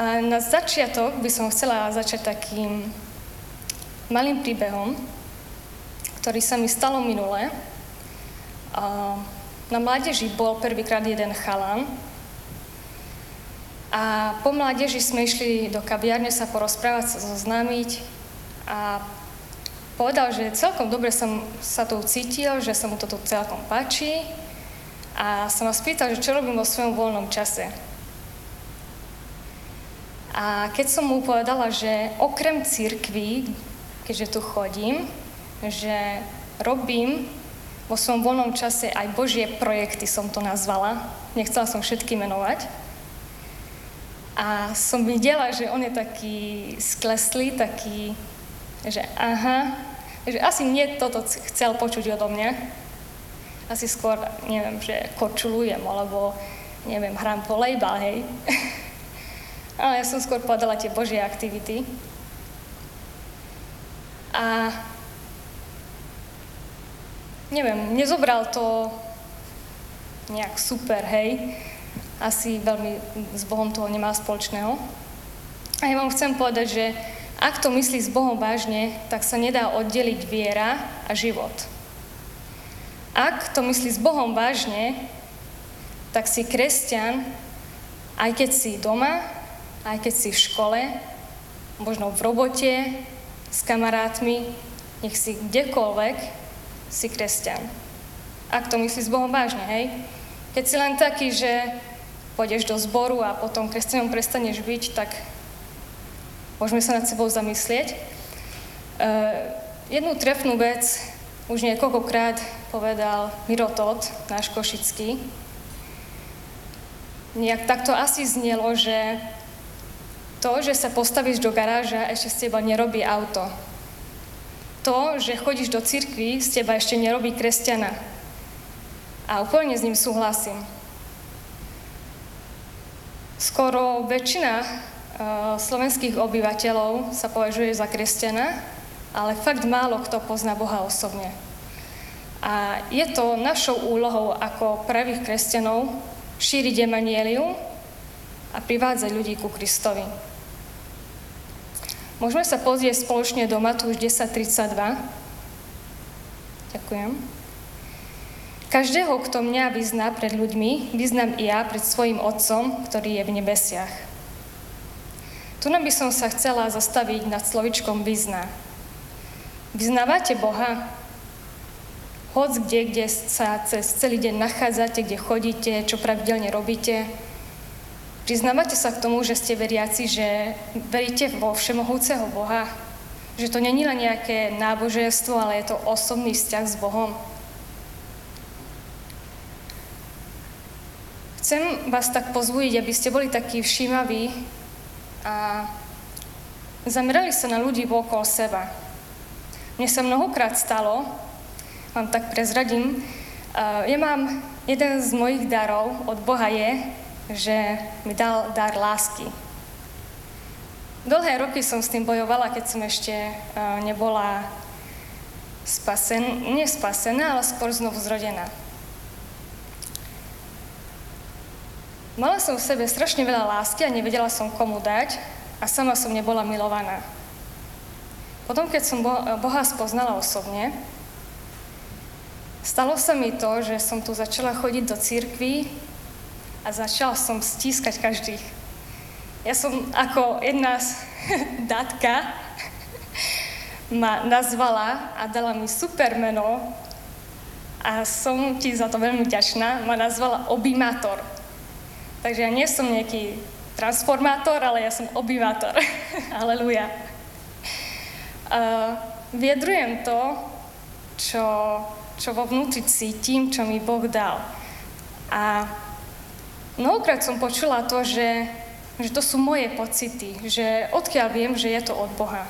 A na začiatok by som chcela začať takým malým príbehom, ktorý sa mi stalo minule. Na mládeži bol prvýkrát jeden chalan a po mládeži sme išli do kaviárne sa porozprávať, sa zoznámiť a povedal, že celkom dobre som sa tu cítil, že sa mu toto celkom páči a som ma spýtal, že čo robím vo svojom voľnom čase. A keď som mu povedala, že okrem cirkvi, keďže tu chodím, že robím vo svojom voľnom čase aj Božie projekty, som to nazvala. Nechcela som všetky menovať. A som videla, že on je taký skleslý, taký, že že asi nie toto chcel počuť odo mňa. Asi skôr, neviem, že korčulujem, alebo, neviem, hrám volejbal, hej. Ale ja som skôr povedala tie Božie aktivity. A neviem, nezobral to nejak super, hej. Asi veľmi s Bohom toho nemá spoločného. A ja vám chcem povedať, že ak to myslí s Bohom vážne, tak sa nedá oddeliť viera a život. Ak to myslí s Bohom vážne, tak si kresťan, aj keď si doma, aj keď si v škole, možno v robote, s kamarátmi, nech si kdekoľvek, si kresťan. Ak to myslíš s Bohom vážne, hej? Keď si len taký, že pôjdeš do zboru a potom kresťanom prestaneš byť, tak môžeme sa nad sebou zamyslieť. Jednu trefnú vec už niekoľkokrát povedal Miro Todt, náš košický. Nejak takto asi znelo, že to, že sa postavíš do garáža, ešte z teba nerobí auto. To, že chodíš do cirkvi, z teba ešte nerobí kresťana. A úplne s ním súhlasím. Skoro väčšina slovenských obyvateľov sa považuje za kresťana, ale fakt málo kto pozná Boha osobne. A je to našou úlohou ako pravých kresťanov šíriť evanjelium a privádzať ľudí ku Kristovi. Môžeme sa pozrieť spoločne do Matúš 10:32. Ďakujem. Každého, kto mňa vyzná pred ľuďmi, vyznám i ja pred svojím Otcom, ktorý je v nebesiach. Tu by som sa chcela zastaviť nad slovičkom vyzná. Vyznávate Boha? Hoc kde sa cez celý deň nachádzate, kde chodíte, čo pravidelne robíte. Priznávate sa k tomu, že ste veriaci, že veríte vo všemohúceho Boha? Že to nie je len nejaké náboženstvo, ale je to osobný vzťah s Bohom? Chcem vás tak pozbudiť, aby ste boli takí všímaví a zamerali sa na ľudí okolo seba. Mne sa mnohokrát stalo, vám tak prezradím, ja mám jeden z mojich darov od Boha že mi dal dar lásky. Dlhé roky som s tým bojovala, keď som ešte nebola nespasená, ale skôr znovu zrodená. Mala som v sebe strašne veľa lásky a nevedela som komu dať a sama som nebola milovaná. Potom, keď som Boha spoznala osobne, stalo sa mi to, že som tu začala chodiť do cirkvi a začala som stískať každých. Ja som ako jedna datka ma nazvala a dala mi super meno a som ti za to veľmi vďačná, ma nazvala objímator. Takže ja nie som nejaký transformátor, ale ja som objímator. Aleluja. Vyjadrujem to, čo vo vnútri cítim, čo mi Boh dal. A mnohokrát som počula to, že to sú moje pocity, že odkiaľ viem, že je to od Boha.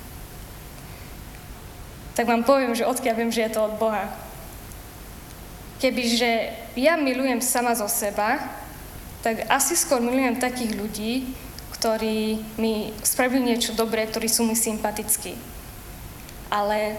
Tak vám poviem, že odkiaľ viem, že je to od Boha. Kebyže ja milujem sama zo seba, tak asi skôr milujem takých ľudí, ktorí mi spravili niečo dobré, ktorí sú mi sympatickí. Ale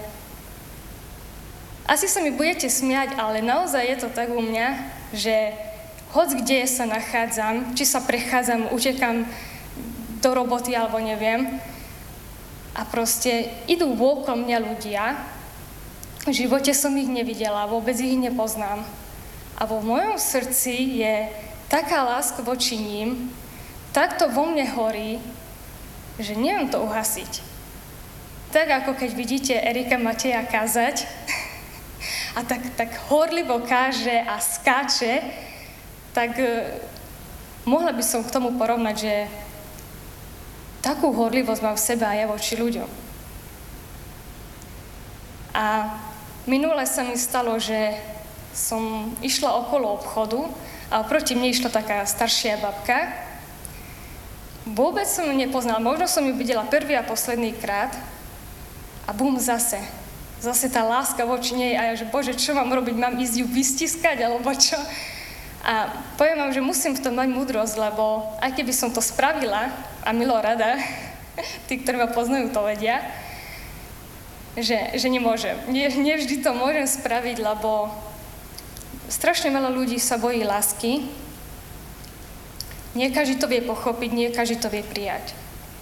asi sa mi budete smiať, ale naozaj je to tak u mňa, že hoď kde sa nachádzam, či sa prechádzam, utekam do roboty alebo neviem. A proste idú okolo mňa ľudia, v živote som ich nevidela, vôbec ich nepoznám. A vo mojom srdci je taká láska voči ním, tak to vo mne horí, že neviem to uhasiť. Tak ako keď vidíte Erika Mateja kázať a tak horlivo káže a skáče, tak mohla by som k tomu porovnať, že takú horlivosť mám v sebe aj ja voči ľuďom. A minule sa mi stalo, že som išla okolo obchodu a oproti mne išla taká staršia babka. Vôbec som ju nepoznala, možno som ju videla prvý a posledný krát a bum, zase tá láska voči nej a ja, že Bože, čo mám robiť, mám ísť ju vystiskať alebo čo? A poviem vám, že musím v tom mať múdrosť, lebo aj keby som to spravila, a milo rada, tí, ktorí ma poznajú, to vedia, že nemôžem. Nevždy to môžem spraviť, lebo strašne veľa ľudí sa bojí lásky. Nie každý to vie pochopiť, nie každý to vie prijať.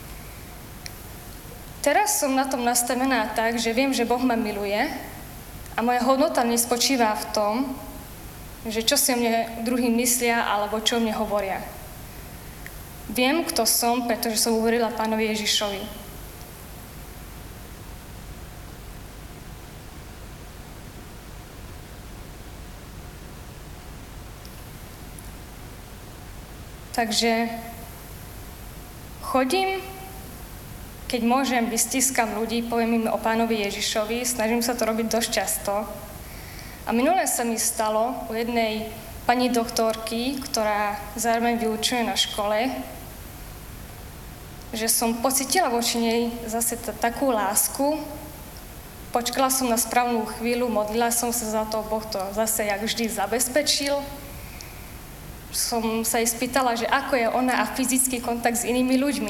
Teraz som na tom nastavená tak, že viem, že Boh ma miluje a moja hodnota nespočíva v tom, že čo si o mne druhý myslia alebo čo o mne hovoria. Viem, kto som, pretože som uverila Pánovi Ježišovi. Takže chodím, keď môžem, vystiskam ľudí, poviem im o Pánovi Ježišovi, snažím sa to robiť dosť často. A minulé sa mi stalo u jednej pani doktorky, ktorá zároveň vyučuje na škole, že som pocitila voči nej zase takú lásku. Počkala som na správnu chvíľu, modlila som sa za to, Boh to zase jak vždy zabezpečil. Som sa jej spýtala, že ako je ona a fyzický kontakt s inými ľuďmi.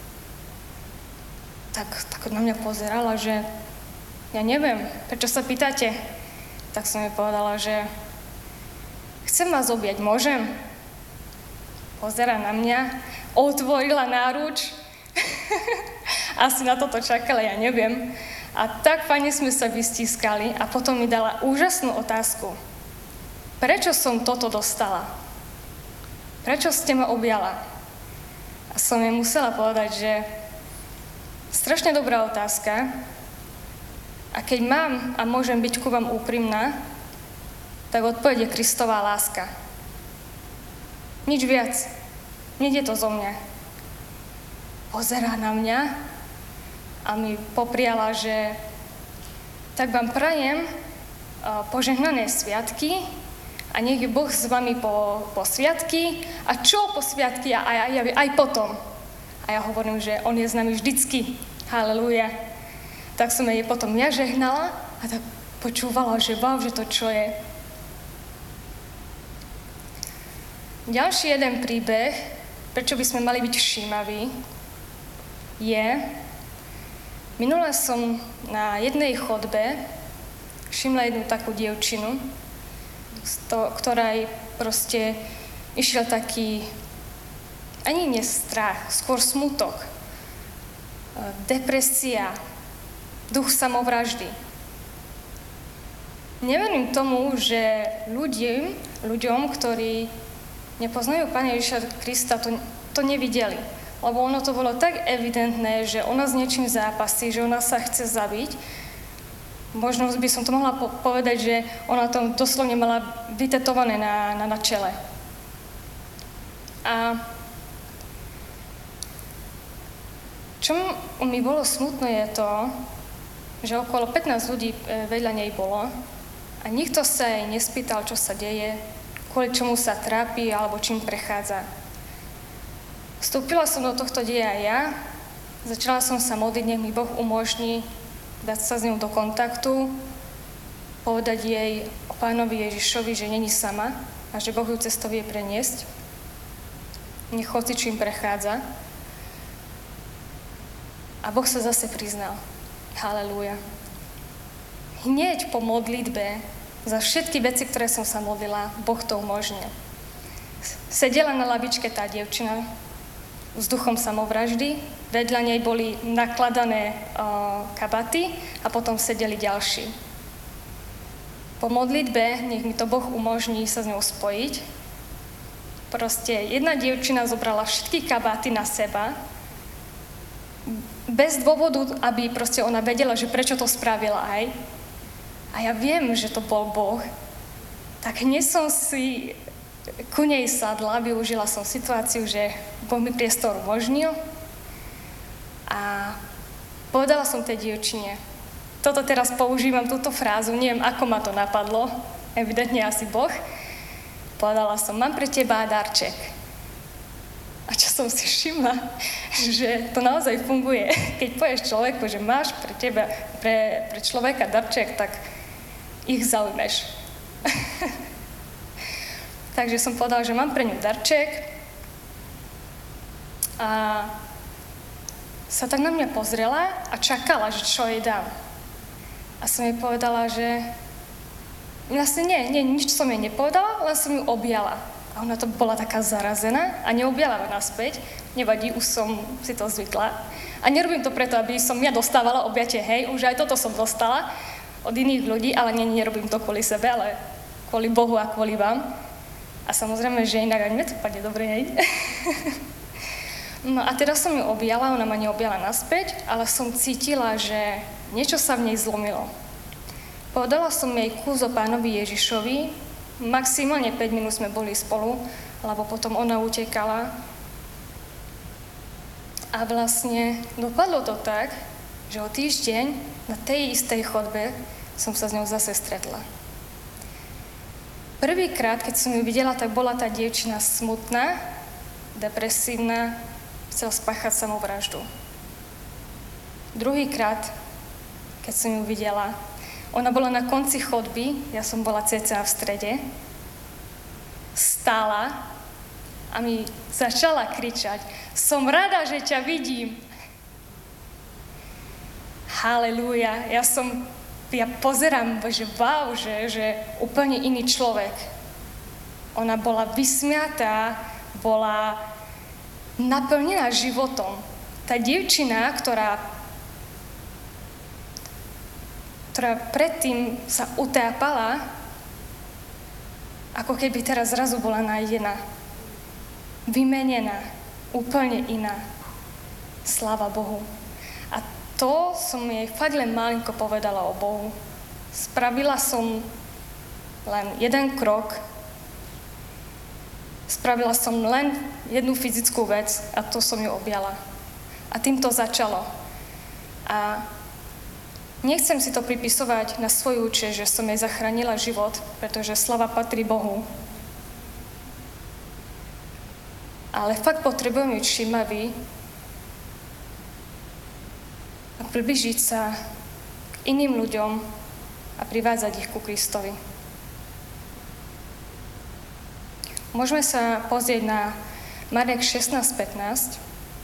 Tak na mňa pozerala, že ja neviem, prečo sa pýtate? Tak som jej povedala, že chcem vás objať, môžem? Pozerá na mňa, otvorila náruč, asi na toto čakala, ja neviem. A tak fajne sme sa vystiskali a potom mi dala úžasnú otázku. Prečo som toto dostala? Prečo ste ma objala? A som jej musela povedať, že strašne dobrá otázka. A keď mám a môžem byť ku vám úprimná, tak odpoveď je Kristová láska. Nič viac. Nejde to zo mňa. Pozerá na mňa a mi popriala, že tak vám prajem požehnané sviatky a nech je Boh s vami po sviatky. A čo po sviatky? A ja aj potom. A ja hovorím, že on je s nami vždycky. Halelúja. Tak som jej potom ja žehnala a tak počúvala, že wow, že to čo je. Ďalší jeden príbeh, prečo by sme mali byť všímaví, je, minule som na jednej chodbe všimla jednu takú dievčinu, ktorej proste išiel taký, ani nie strach, skôr smutok, depresia, duch samovraždy. Neverím tomu, že ľuďom, ktorí nepoznajú Pána Ježiša Krista, to nevideli. Lebo ono to bolo tak evidentné, že ona s niečím zápasí, že ona sa chce zabiť. Možno by som to mohla povedať, že ona to doslovne mala vytetované na čele. A čo mi bolo smutno je to, že okolo 15 ľudí vedľa nej bolo a nikto sa jej nespýtal, čo sa deje, kvôli čomu sa trápi alebo čím prechádza. Vstúpila som do tohto deja aj ja, začala som sa modliť, nech mi Boh umožní dať sa s ňou do kontaktu, povedať jej o Pánovi Ježišovi, že není sama a že Boh ju cez to vie preniesť. Nech hoci čím prechádza. A Boh sa zase priznal. Halelúja. Hneď po modlitbe, za všetky veci, ktoré som sa modlila, Boh to umožnil. Sedela na lavičke tá dievčina vzduchom samovraždy, vedľa nej boli nakladané kabaty a potom sedeli ďalší. Po modlitbe, nech mi to Boh umožní sa s ňou spojiť, proste jedna dievčina zobrala všetky kabáty na seba, bez dôvodu, aby proste ona vedela, že prečo to spravila aj. A ja viem, že to bol Boh, tak hneď som si ku nej sadla, využila som situáciu, že Boh mi priestor umožnil a povedala som tej dievčine, toto teraz používam, túto frázu, neviem, ako ma to napadlo, evidentne asi Boh. Povedala som, mám pre teba darček. A čo som si všimla, že to naozaj funguje. Keď povieš človeku, že máš pre teba, pre človeka darček, tak ich zaujmeš. Takže som povedala, že mám pre ňu darček a sa tak na mňa pozrela a čakala, že čo jej dám. A som jej povedala, že vlastne nie, nič som jej nepovedala, len som ju objala. A ona to bola taká zarazená a neobjala ma naspäť. Nevadí, už som si to zvykla. A nerobím to preto, aby som ja dostávala objatie, hej, už aj toto som dostala od iných ľudí, ale nerobím to kvôli sebe, ale kvôli Bohu a kvôli vám. A samozrejme, že inak aj mne to padne dobre, hej. No a teraz som ju objala, ona ma neobjala naspäť, ale som cítila, že niečo sa v nej zlomilo. Povedala som jej kus o Pánovi Ježišovi, maximálne 5 minút sme boli spolu, lebo potom ona utekala. A vlastne dopadlo to tak, že o týždeň na tej istej chodbe som sa s ňou zase stretla. Prvýkrát, keď som ju videla, tak bola tá dievčina smutná, depresívna, chcela spáchať samovraždu. Druhýkrát, keď som ju videla, ona bola na konci chodby, ja som bola cca v strede, stála a mi začala kričať, som rada, že ťa vidím. Halelúja, ja pozerám, že wow, že úplne iný človek. Ona bola vysmiatá, bola naplnená životom. Tá dievčina, ktorá predtým sa utápala, ako keby teraz zrazu bola nájdená. Vymenená, úplne iná. Sláva Bohu. A to som jej fakt len malinko povedala o Bohu. Spravila som len jeden krok, spravila som len jednu fyzickú vec a to som ju objala. A tým to začalo. A nechcem si to pripisovať na svoju účasť, že som jej zachránila život, pretože sláva patrí Bohu. Ale fakt potrebujem byť všímavý a približiť sa k iným ľuďom a privádzať ich ku Kristovi. Môžeme sa pozrieť na Marek 16:15.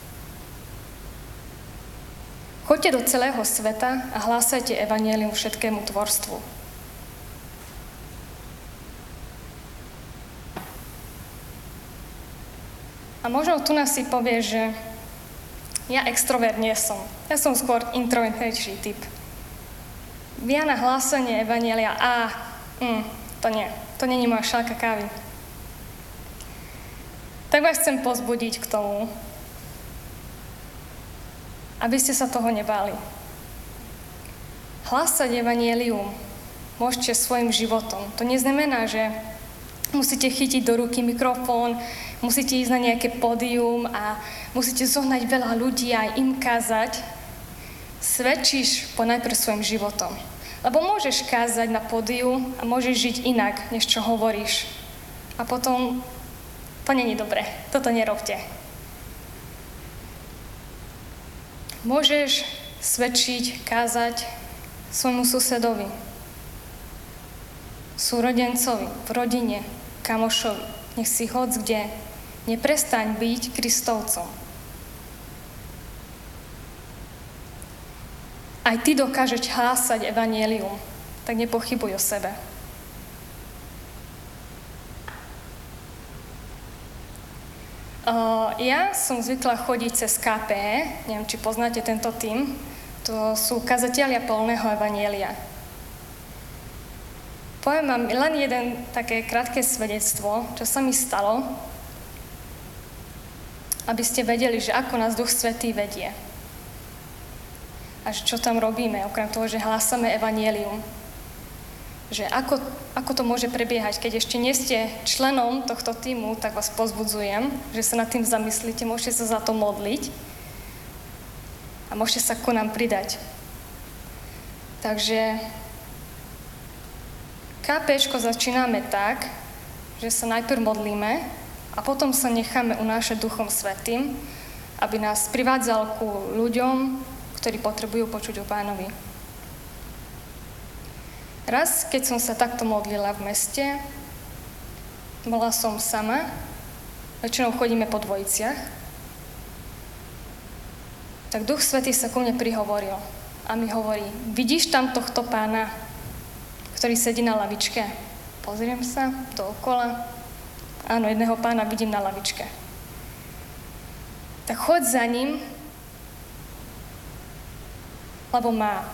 Choďte do celého sveta a hlásajte evanjelium všetkému tvorstvu. A možno tu nás si povie, že ja extrovert nie som. Ja som skôr introvertnejší typ. Ja na hlásanie evanjelia, to nie. To nie je moja šálka kávy. Tak vás chcem pozbudiť k tomu, aby ste sa toho nebáli. Hlásať evanjelium môžete svojim životom. To neznamená, že musíte chytiť do ruky mikrofón, musíte ísť na nejaké pódium a musíte zohnať veľa ľudí a im kázať. Svedčíš ponajprv svojim životom. Lebo môžeš kázať na pódiu a môžeš žiť inak, než čo hovoríš. A potom to nie je dobré. Toto nerobte. Môžeš svedčiť, kázať svojmu susedovi, súrodencovi, v rodine, kamošovi. Nech si hoď kde. Neprestaň byť Kristovcom. Aj ty dokážeš hlásať evanjelium, tak nepochybuj o sebe. Ja som zvykla chodiť cez KPE, neviem, či poznáte tento tím. To sú kazatelia poľného evanjelia. Poviem vám len jeden také krátke svedectvo, čo sa mi stalo, aby ste vedeli, že ako nás Duch Svätý vedie. A čo tam robíme, okrem toho, že hlásame evanjelium. Že ako to môže prebiehať, keď ešte nie ste členom tohto tímu, tak vás pozbudzujem, že sa nad tým zamyslíte, môžete sa za to modliť a môžete sa ku nám pridať. Takže KPčko začíname tak, že sa najprv modlíme a potom sa necháme unášať Duchom Svätým, aby nás privádzal ku ľuďom, ktorí potrebujú počuť o Pánovi. Raz, keď som sa takto modlila v meste, bola som sama, väčšinou chodíme po dvojiciach, tak Duch Svätý sa ku mne prihovoril a mi hovorí, vidíš tam tohto pána, ktorý sedí na lavičke? Pozriem sa dookola. Áno, jedného pána vidím na lavičke. Tak choď za ním, lebo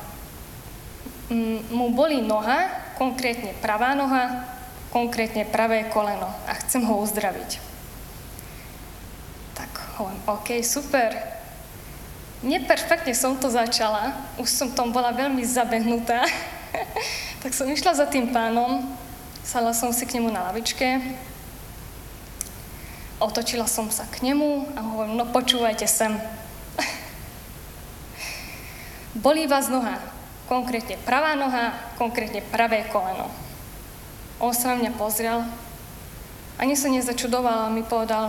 mu bolí noha, konkrétne pravá noha, konkrétne pravé koleno a chcem ho uzdraviť. Tak hovorím, OK, super. Neperfektne som to začala, už som tom bola veľmi zabehnutá, tak som išla za tým pánom, sadla som si k nemu na lavičke, otočila som sa k nemu a hovorím, no počúvajte sem. Bolí vás noha, konkrétne pravá noha, konkrétne pravé koleno. On sa na mňa pozrel, ani sa nezačudoval a mi povedal,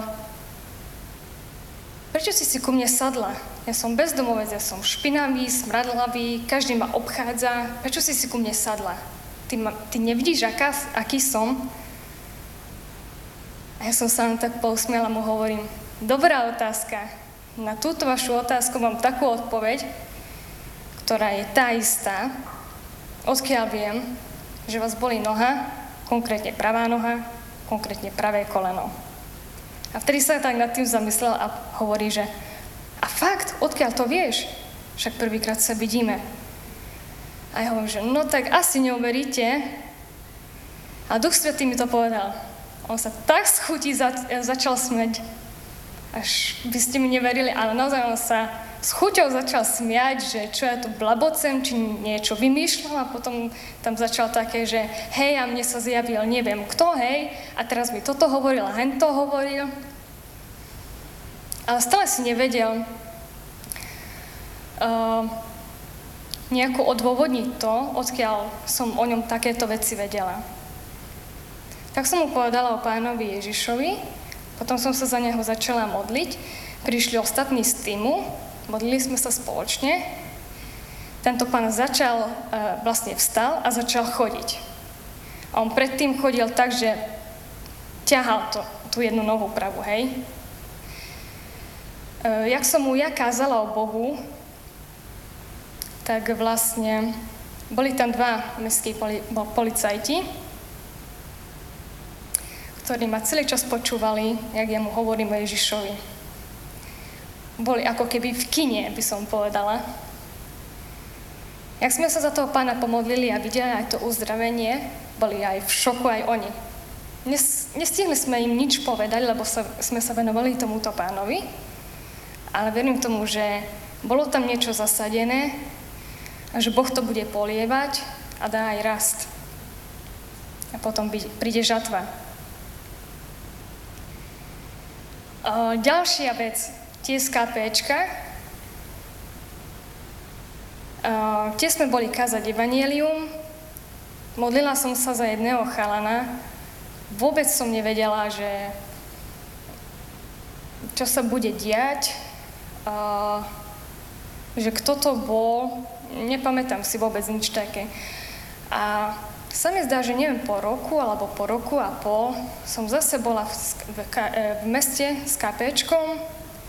prečo si ku mne sadla? Ja som bezdomovec, ja som špinavý, smradlavý, každý ma obchádza, prečo si ku mne sadla? Ty nevidíš, aký som? A ja som sa len tak pousmiela, mu hovorím, dobrá otázka. Na túto vašu otázku mám takú odpoveď, ktorá je tá istá, odkiaľ viem, že vás bolí noha, konkrétne pravá noha, konkrétne pravé koleno. A vtedy sa tak nad tým zamyslel a hovorí, že a fakt, odkiaľ to vieš? Však prvýkrát sa vidíme. A ja hovorím, že no tak asi neuveríte. A Duch Svätý mi to povedal. On sa tak z chutí začal smiať, až by ste mi neverili, ale naozaj on sa s chuťou začal smiať, že čo ja tu blabocem, či niečo vymýšľam a potom tam začal také, že hej, a mne sa zjavil neviem kto, hej, a teraz mi toto hovoril a hen to hovoril. Ale stále si nevedel nejako odôvodniť to, odkiaľ som o ňom takéto veci vedela. Tak som mu povedala o pánovi Ježišovi, potom som sa za neho začala modliť, prišli ostatní z týmu, modlili sme sa spoločne. Tento pán vlastne vstal a začal chodiť. A on predtým chodil tak, že ťahal tú jednu nohu pravú, hej. Jak som mu ja kázala o Bohu, tak vlastne boli tam dva mestskí policajti, ktorí ma celý čas počúvali, jak ja mu hovorím o Ježišovi. Boli ako keby v kine, by som povedala. Jak sme sa za toho pána pomodlili a videli aj to uzdravenie, boli aj v šoku aj oni. Nestihli sme im nič povedať, lebo sme sa venovali tomuto pánovi, ale verím tomu, že bolo tam niečo zasadené a že Boh to bude polievať a dá aj rast. A potom príde žatva. Ďalšia vec, tie z KPčka. Tie sme boli kázať evanjelium. Modlila som sa za jedného chalana. Vôbec som nevedela, že čo sa bude diať, že kto to bol, nepamätám si vôbec nič také. A sa mi zdá, že neviem, po roku alebo po roku a pol som zase bola v meste s KPčkom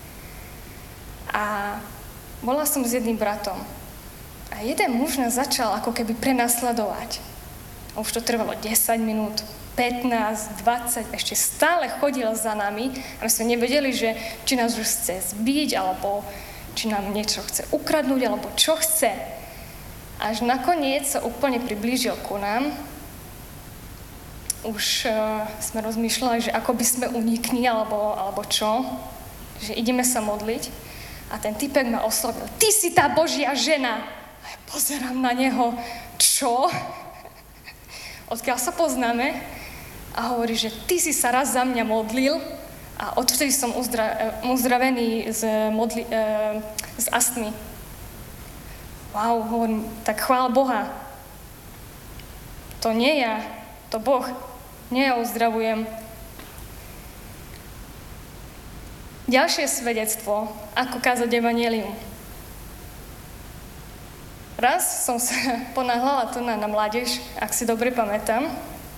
a bola som s jedným bratom. A jeden muž nás začal ako keby prenasledovať. Už to trvalo 10 minút, 15, 20, ešte stále chodil za nami a my sme nevedeli, že či nás už chce zbiť, alebo či nám niečo chce ukradnúť, alebo čo chce. Až nakoniec sa úplne priblížil ku nám. Už sme rozmýšľali, že ako by sme unikli, alebo čo. Že ideme sa modliť. A ten typek ma oslovil. Ty si tá Božia žena. A ja pozerám na neho. Čo? Odkiaľ sa poznáme? A hovorí, že ty si sa raz za mňa modlil a odvtedy som uzdravený z astmy. Wow, hovorím, tak chvála Boha. To nie ja, to Boh. Nie ja uzdravujem. Ďalšie svedectvo, ako kázať evanjelium. Raz som sa ponáhľala tu na mládež, ak si dobre pamätám.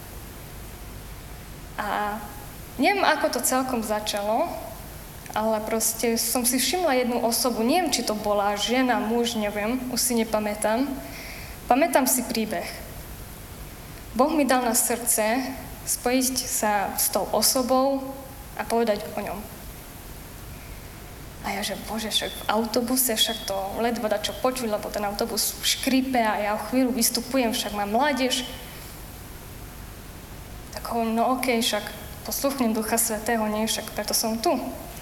A neviem, ako to celkom začalo, ale proste som si všimla jednu osobu, neviem, či to bola žena, muž, neviem, už si nepamätám. Pamätám si príbeh. Boh mi dal na srdce spojiť sa s tou osobou a povedať o ňom. A ja, že Bože, však v autobuse, však to ledva dá čo počuť, lebo ten autobus škripe a ja o chvíľu vystupujem, však mám mládež. Tak hovorím, no okej, však posluchnem Ducha Svätého, nie, však preto som tu.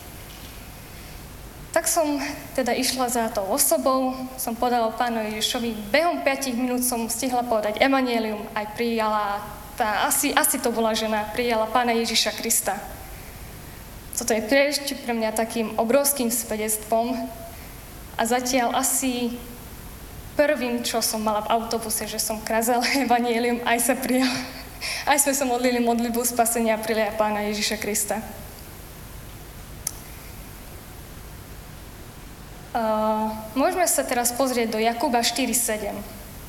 Tak som teda išla za tou osobou, som podala Pánu Ježišovi, behom 5 minút som stihla povedať evanjelium, aj prijala, asi to bola žena, prijala Pána Ježiša Krista. Toto je pre mňa takým obrovským svedectvom a zatiaľ asi prvým, čo som mala v autobuse, že som kázala evanjelium, aj sa prijala. Aj sme sa modlili modlitbu spasenia a prilia Pána Ježiša Krista. Môžeme sa teraz pozrieť do Jakuba 4:7.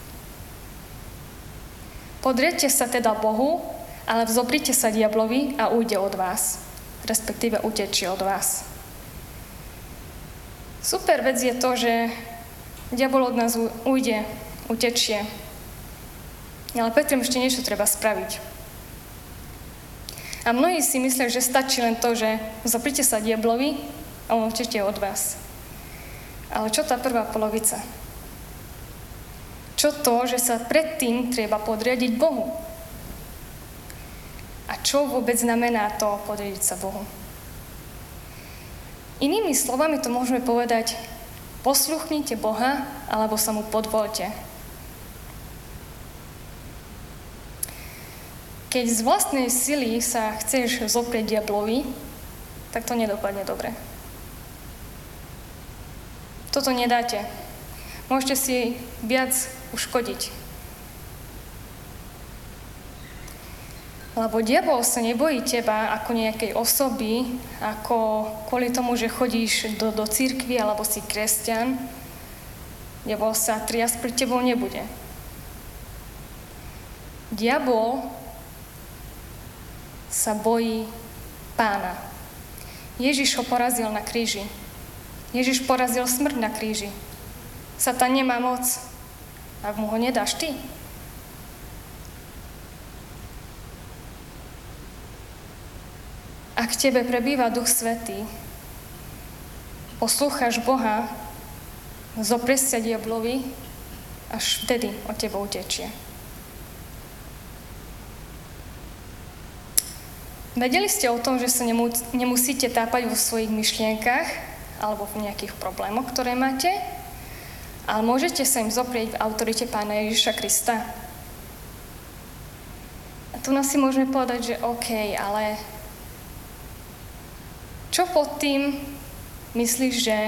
Podriedte sa teda Bohu, ale vzoprite sa diablovi a ujde od vás. Respektíve utečie od vás. Super vec je to, že diabol od nás ujde, utečie. Ale predtým ešte niečo treba spraviť. A mnohí si myslia, že stačí len to, že zoprite sa diablovi a on utečie od vás. Ale čo tá prvá polovica? Čo to, že sa predtým treba podriadiť Bohu? A čo vôbec znamená to podriadiť sa Bohu? Inými slovami to môžeme povedať, posluchnite Boha, alebo sa mu podvoľte. Keď z vlastnej sily sa chceš zoprieť diablovi, tak to nedopadne dobre. Toto nedáte. Môžete si viac uškodiť. Lebo diabol sa nebojí teba ako nejakej osoby, ako kvôli tomu, že chodíš do cirkvi alebo si kresťan. Diabol sa triasť pri tebou nebude. Diabol sa bojí Pána. Ježiš ho porazil na kríži. Ježiš porazil smrť na kríži. Satan nemá moc, ak mu ho nedáš ty. Ak v tebe prebýva Duch Svätý, poslúchaš Boha, zoprieš sa diablovi, až vtedy od teba utečie. Vedeli ste o tom, že sa nemusíte tápať vo svojich myšlienkach alebo v nejakých problémoch, ktoré máte, ale môžete sa im zoprieť v autorite Pána Ježiša Krista. A tu nás si môžeme povedať, že OK, ale čo pod tým myslíš, že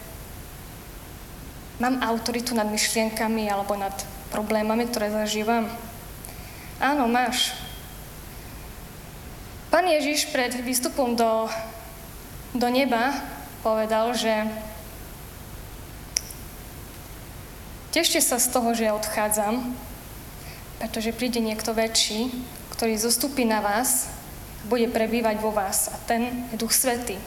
mám autoritu nad myšlienkami alebo nad problémami, ktoré zažívam? Áno, máš. Pán Ježiš pred výstupom do neba povedal, že tešte sa z toho, že ja odchádzam, pretože príde niekto väčší, ktorý zostúpi na vás, bude prebývať vo vás a ten je Duch Svätý.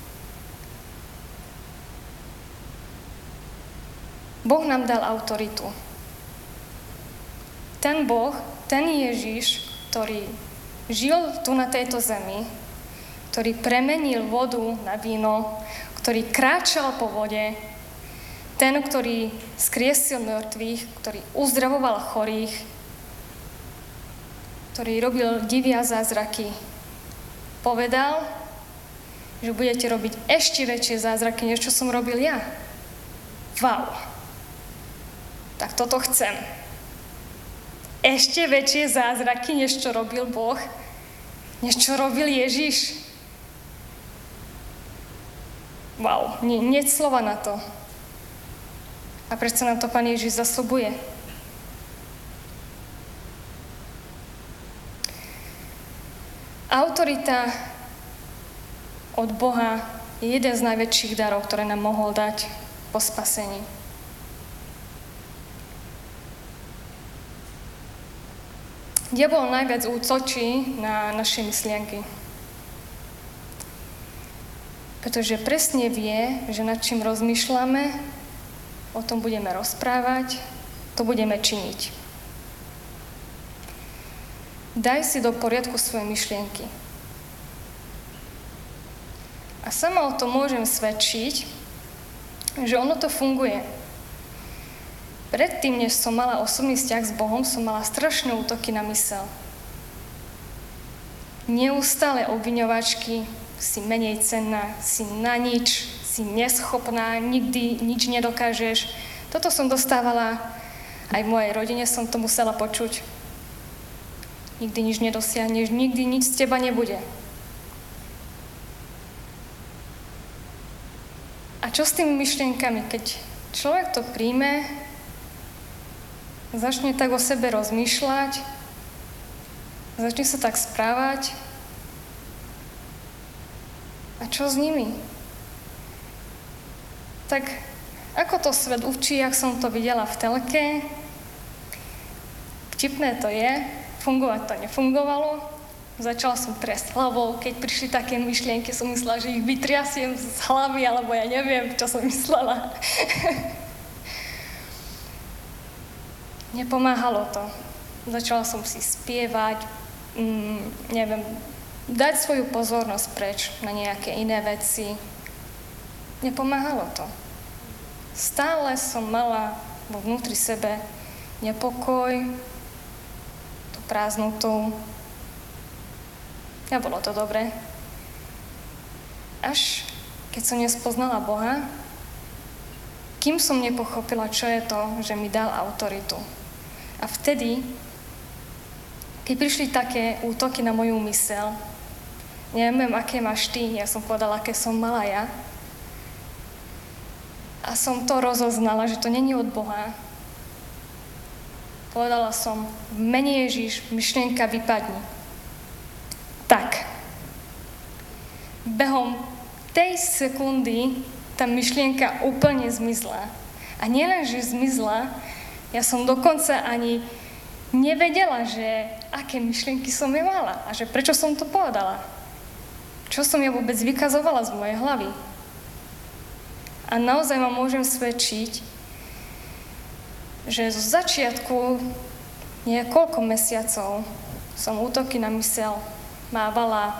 Boh nám dal autoritu. Ten Boh, ten Ježiš, ktorý žil tu na tejto zemi, ktorý premenil vodu na víno, ktorý kráčal po vode, ten, ktorý skriesil mŕtvych, ktorý uzdravoval chorých, ktorý robil divy a zázraky, povedal, že budete robiť ešte väčšie zázraky, než čo som robil ja. Wow. Tak toto chcem. Ešte väčšie zázraky, než čo robil Boh, než čo robil Ježiš. Wow, nie slova na to. A prečo nám to Pán Ježiš zasľubuje? Autorita od Boha je jeden z najväčších darov, ktoré nám mohol dať po spasení. Diabol najviac útočí na naše myšlienky. Pretože presne vie, že nad čím rozmýšľame, o tom budeme rozprávať, to budeme činiť. Daj si do poriadku svoje myšlienky. A sama o tom môžem svedčiť, že ono to funguje. Predtým, než som mala osobný vzťah s Bohom, som mala strašné útoky na myseľ. Neustále obviňovačky, si menej cenná, si na nič, si neschopná, nikdy nič nedokážeš. Toto som dostávala, aj v mojej rodine som to musela počuť. Nikdy nič nedosiahneš, nikdy nič z teba nebude. A čo s tými myšlienkami? Keď človek to príjme, začne tak o sebe rozmýšľať, začne sa tak správať, a čo s nimi? Tak ako to svet učí, jak som to videla v telke, vtipné to je, fungovať to nefungovalo. Začala som trest hlavou, keď prišli také myšlienky, som myslela, že ich vytriasiem z hlavy, alebo ja neviem, čo som myslela. Nepomáhalo to. Začala som si spievať, dať svoju pozornosť preč na nejaké iné veci. Nepomáhalo to. Stále som mala vo vnútri sebe nepokoj, tú prázdnotu. Nebolo to dobré. Až keď som nespoznala Boha, kým som nepochopila, čo je to, že mi dal autoritu. A vtedy, keď prišli také útoky na moju myseľ, neviem, aké máš ty, ja som povedala, aké som mala ja. A som to rozoznala, že to není od Boha. Povedala som, v mene Ježiš, myšlienka vypadni. Tak. Behom tej sekundy tá myšlienka úplne zmizla. A nielen, že zmizla, ja som dokonca ani nevedela, že aké myšlienky som je mala a že prečo som to povedala. Čo som ja vôbec vykazovala z mojej hlavy. A naozaj vám môžem svedčiť, že zo začiatku niekoľko mesiacov som útoky na myseľ mávala,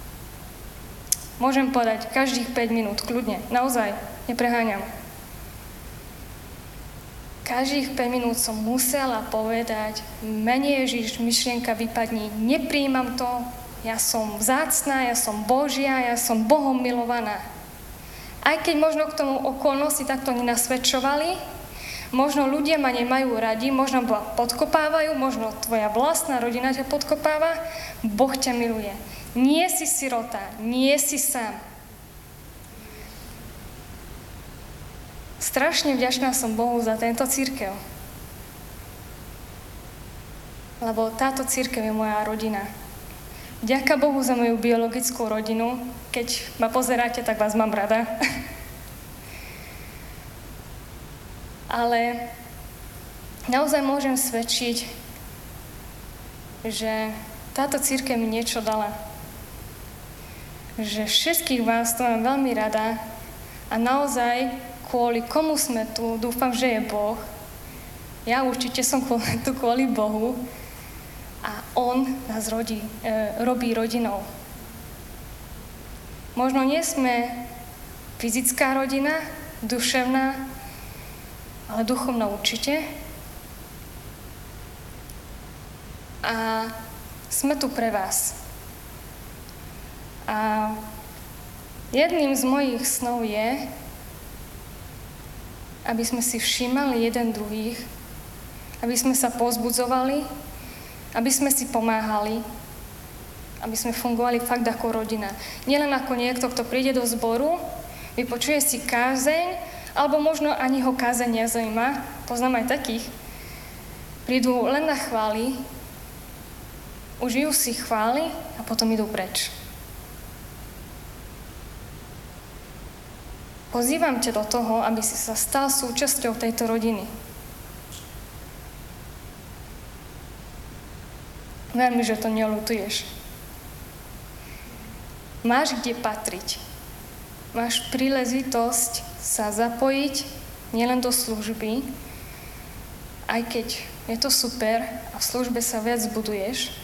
môžem povedať, každých 5 minút, kľudne, naozaj, nepreháňam. Každých 5 minút som musela povedať, mene Ježiš, myšlienka vypadni, nepríjmam to, ja som vzácna, ja som Božia, ja som Bohom milovaná. Aj keď možno k tomu okolnosti takto nenasvedčovali, možno ľudia ma nemajú radi, možno ma podkopávajú, možno tvoja vlastná rodina ťa podkopáva, Boh ťa miluje. Nie si sirota, nie si sám. Strašne vďačná som Bohu za tento cirkev. Lebo táto cirkev je moja rodina. Ďaká Bohu za moju biologickú rodinu. Keď ma pozeráte, tak vás mám rada. Ale naozaj môžem svedčiť, že táto cirkev mi niečo dala. Že všetkých vás to mám veľmi rada a naozaj kvôli komu sme tu, dúfam, že je Boh. Ja určite som tu kvôli Bohu. a on nás robí rodinou. Možno nie sme fyzická rodina, duševná, ale duchovná určite. A sme tu pre vás. A jedným z mojich snov je, aby sme si všímali jeden druhých, aby sme sa povzbudzovali, aby sme si pomáhali, aby sme fungovali fakt ako rodina. Nielen ako niekto, kto príde do zboru, vypočuje si kázeň, alebo možno ani ho kázeň nezaujíma, poznám aj takých, prídu len na chvály, užijú si chvály a potom idú preč. Pozývam ťa do toho, aby si sa stal súčasťou tejto rodiny. Ver mi, že to neľutuješ. Máš kde patriť. Máš príležitosť sa zapojiť nielen do služby, aj keď je to super a v službe sa viac buduješ,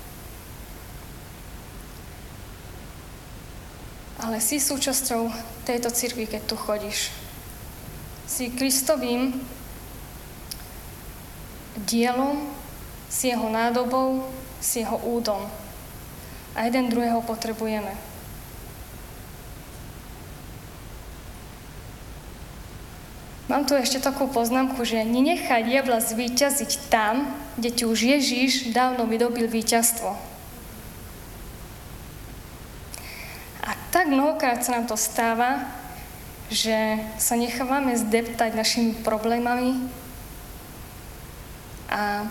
ale si súčasťou tejto cirkvi, keď tu chodíš. Si Kristovým dielom, si jeho nádobou, si jeho údom. A jeden druhého potrebujeme. Mám tu ešte takú poznámku, že nenechaj diabla zvíťaziť tam, kde ti už Ježiš dávno vydobil víťazstvo. A tak mnohokrát sa nám to stáva, že sa nechávame zdeptať našimi problémami a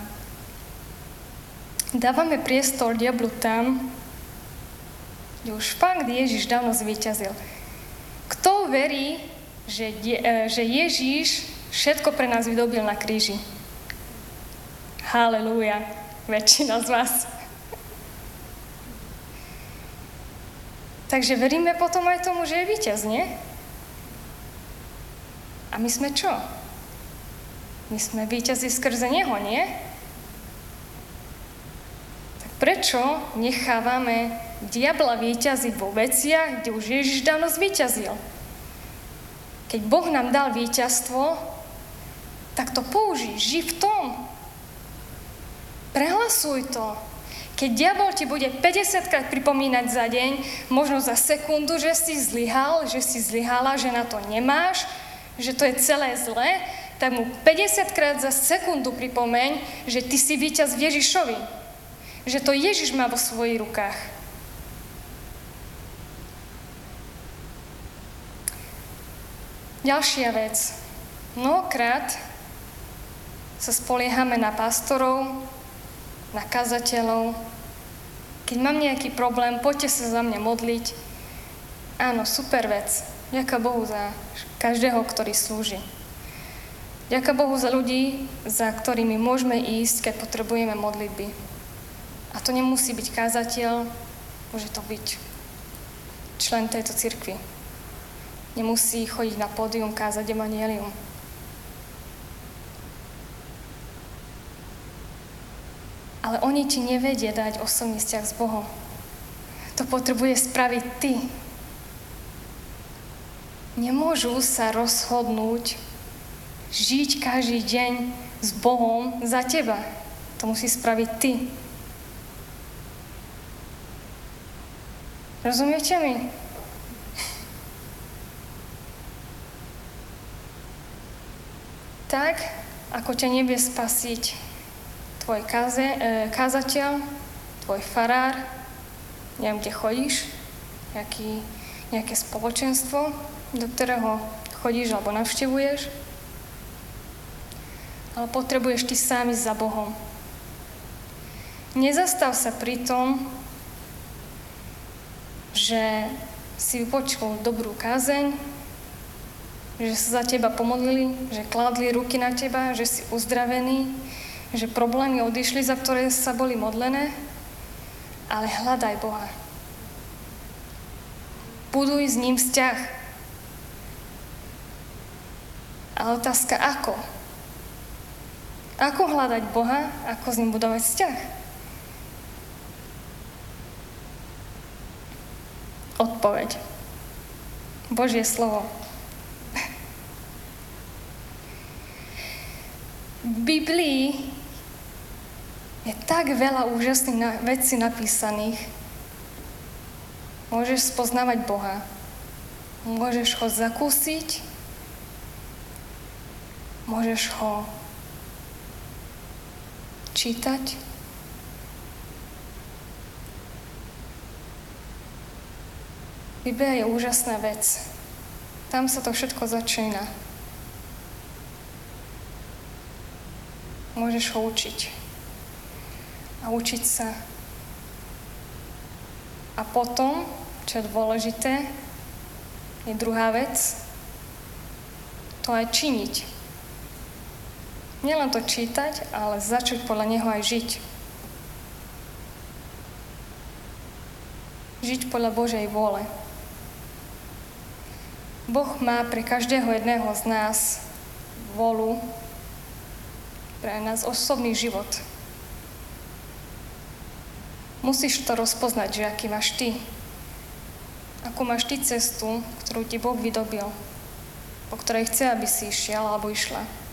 dávame priestor diablu tam, kde už fakt Ježiš dávno zvíťazil. Kto verí, že Ježiš všetko pre nás vydobil na kríži? Halelúja, väčšina z vás. Takže veríme potom aj tomu, že je víťaz, nie? A my sme čo? My sme víťazi skrze Neho, nie? Tak prečo nechávame diabla víťaziť vo veciach, kde už Ježiš dávno zvíťazil? Keď Boh nám dal víťazstvo, tak to použij, ži v tom. Prehlasuj to. Keď diabol ti bude 50-krát pripomínať za deň, možno za sekundu, že si zlyhal, že si zlyhala, že na to nemáš, že to je celé zlé, tak mu 50-krát za sekundu pripomeň, že ty si víťaz v Ježišovi. Že to Ježiš má vo svojich rukách. Ďalšia vec. Mnohokrát sa spoliehame na pastorov, na kazateľov. Keď mám nejaký problém, poďte sa za mňa modliť. Áno, super vec. Ďakujem Bohu za každého, ktorý slúži. Ďakujem Bohu za ľudí, za ktorými môžeme ísť, keď potrebujeme modlitby. A to nemusí byť kazateľ, môže to byť člen tejto cirkvi. Nemusí chodiť na pódium, kázať evanjelium. Ale oni ti nevedia dať osobný vzťah s Bohom. To potrebuje spraviť ty. Nemôžu sa rozhodnúť žiť každý deň s Bohom za teba. To musí spraviť ty. Rozumiete mi? Tak, ako ťa nevie spasiť tvoj kázateľ, tvoj farár, neviem, kde chodíš, nejaké spoločenstvo, do ktorého chodíš alebo navštevuješ, ale potrebuješ ty sám ísť za Bohom. Nezastav sa pri tom, že si vypočul dobrú kázeň, že sa za teba pomodlili, že kládli ruky na teba, že si uzdravený, že problémy odišli, za ktoré sa boli modlené, ale hľadaj Boha. Buduj s ním vzťah. Ale otázka ako? Ako hľadať Boha, ako s ním budovať vzťah? odpoveď. Božie slovo. V Biblii je tak veľa úžasných vecí napísaných. Môžeš spoznávať Boha. Môžeš ho zakúsiť. Môžeš ho čítať. Biblia je úžasná vec. Tam sa to všetko začína. Môžeš ho učiť. A učiť sa. A potom, čo je dôležité, je druhá vec, to aj činiť. Nielen to čítať, ale začať podľa neho aj žiť. Žiť podľa Božej vôle. Boh má pre každého jedného z nás vôľu, pre nás osobný život. Musíš to rozpoznať, že aký máš ty. Akú máš ty cestu, ktorú ti Boh vydobil, po ktorej chce, aby si išiel alebo išla.